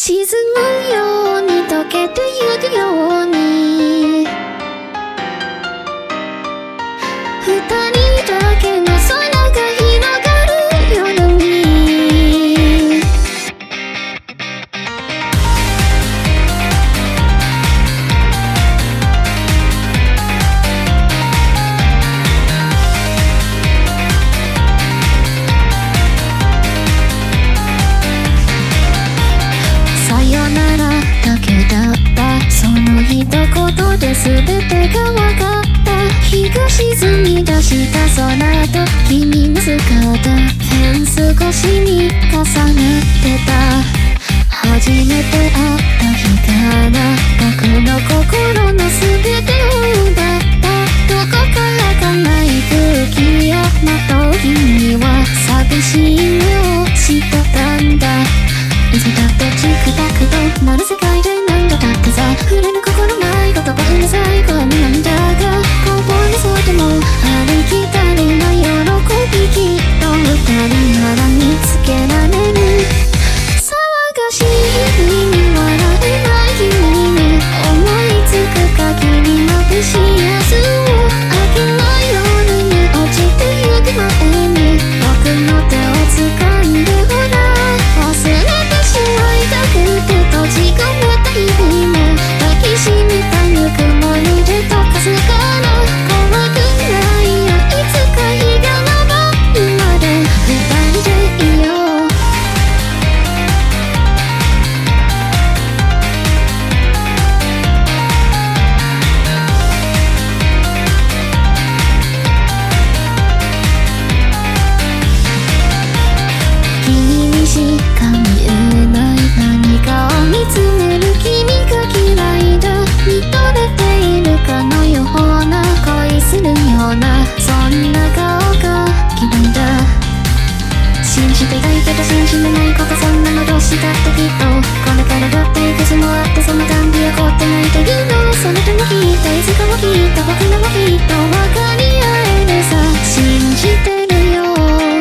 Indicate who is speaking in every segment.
Speaker 1: 沈むように溶けてゆくように二人だけの空が広がる夜にさよならだけだったその一言で全てが分かった日が沈み出した空と君の姿フェンス越しに重ねてた初めて会った日から僕の心の全てを奪ったどこからかない空気をまとう君は寂しい目をしてたんだいつだってチクタクとなる世界でなんだってさ触れる心ない言葉に最後に涙がこぼれそうでもありきたりな喜びきっと二人なら見つけられる騒がしい日に笑えない君に思いつく限り眩しい明日を明けない夜に落ちてゆく前に僕の手を掴んでほら忘れてしまいたくて閉じ込めた日々も抱きしめたぬくもりで溶かすから怖くないよいつか日が昇るまで二人でいよう君にしか見えない何かを見つめる君が嫌いだ見とれているかのような恋するようなそんな顔が嫌いだ信じていたいけど信じれないことそんなのどうしたってきっとこれからだっていくつもあってその感じ起こってないというのそれでもきっといつかもきっと僕らもきっと分かり合えるさ信じてるよ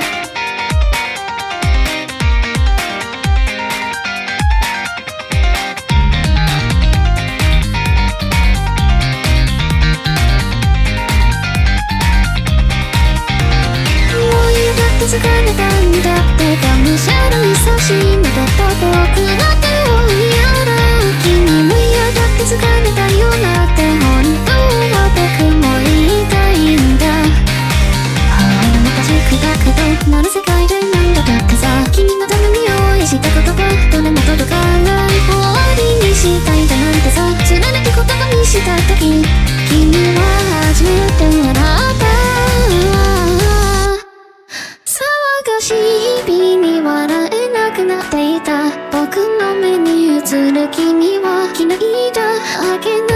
Speaker 1: 疲れたんだってがむしゃらに差し伸べた僕の手を嫌だ君も嫌だって疲れたよなって本当は僕も言いたいんだまたチクタクとなる世界でなんだってさ君のために用意した言葉どれも届かない終わりにしたいだなんてさ釣られて言葉にした時君は初めて笑ったしい日々に笑えなくなっていた僕の目に映る君は嫌いだあげない